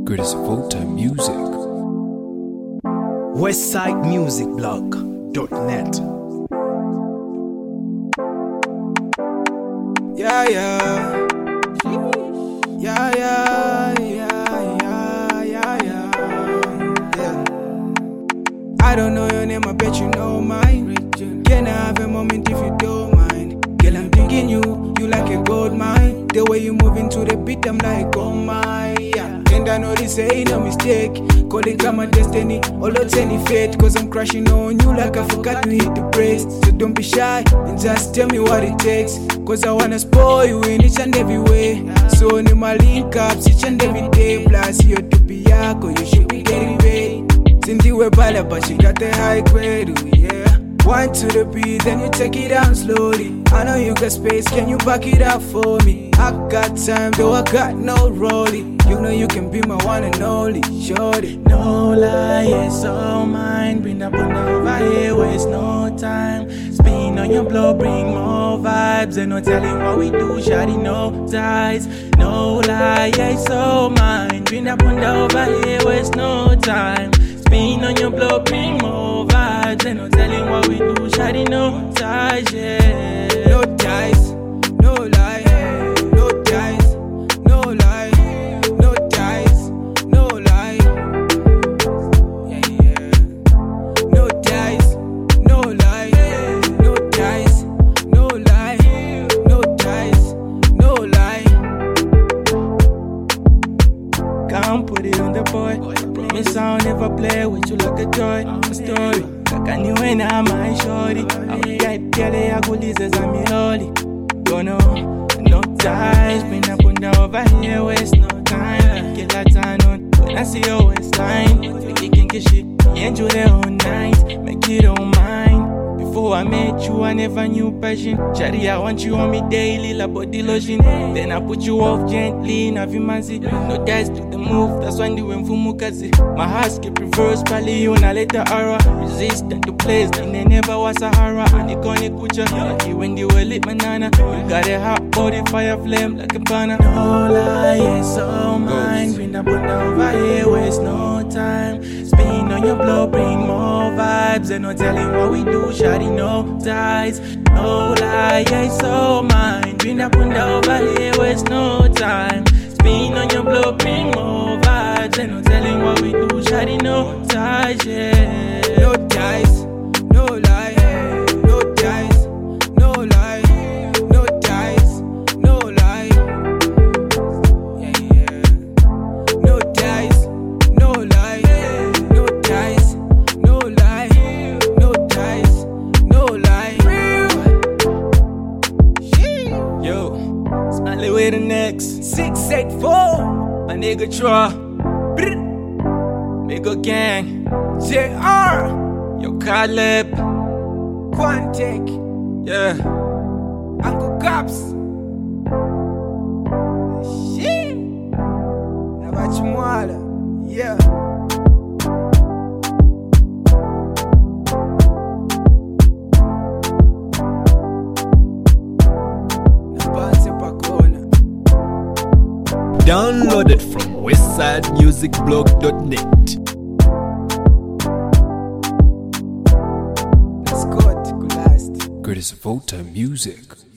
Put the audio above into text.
Greatest of all time music. WestsideMusicBlog.net. Yeah, yeah. Yeah, yeah, yeah. I don't know your name, I bet you know mine. Can I have a moment if you don't mind? Girl, I'm digging you like a gold mine. The way you move into the beat, I'm like, oh my, yeah. And I know this ain't no mistake. Call it my destiny, all it's any fate. Cause I'm crashing on you like I forgot to hit the brakes. So don't be shy and just tell me what it takes. Cause I wanna spoil you in each and every way. So need my link ups each and every day. Plus you're to be yako, you should be getting paid. Cindy we bala, but she got the high grade, ooh, yeah. One to the beat, then you take it down slowly. I know you got space, can you back it up for me? I got time, though I got no rollie. You know you can be my one and only, shorty. No lie, it's all mine. Bring up and over here, waste no time. Spin on your blow, bring more vibes. Ain't no telling what we do, shawty, no ties. No lie, it's all mine. Bring up and over here, waste no time. Spin on your blow, bring more vibes. Ain't no telling what we do, shawty, no ties, yeah. No ties, no lie. No ties, no lie. No ties, no lie. Yeah, yeah. No ties, no lie. No ties, no lie. No ties, no lie. Can't put it on the boy. Promise I'll never play with you like a toy. A story. Kakaniwena my shorty. I'll get pele ya kuliza za miloli. Gono, no ties. Been up and down over here, waste no time. Get that time on when I see your waistline. We can get shit, enjoy the whole night. Make it all mine. Before I met you, I never knew passion. Shawty, I want you on me daily, like body lotion. Then I put you off gently, navimanzi. No ties to the move, that's why you went for mukazi. My heart skip reverse, probably you na later aura. Resistant to place, then they never was Sahara. And they gonna kucha, lucky when they were lit banana. You got a hot body, fire flame like a banner. No lie, it's all mine. Bring up and over here, waste no time. Spin on your blow, bring more vibes. Ain't no telling what we do, shawty, no ties. No lie, it's all mine. Bring up and over here, waste no time. Spin on your blow, bring more vibes. Ain't no telling what we do, shawty, no ties, yeah. No ties, no lie. No ties, no lie. No ties, no lie. Yeah, yeah. No ties, no lie. No ties, no lie. No ties, no lie. Yo, smiley with the next 684 my nigga Troy, Mega Gang, JR yo Caleb, Quantic yeah. Uncle Cops. Shit. Nabachimwala. Yeah. Nabanse pakona. Downloaded from WestsideMusicBlog.net. Let's go to last. Greatest of all time music.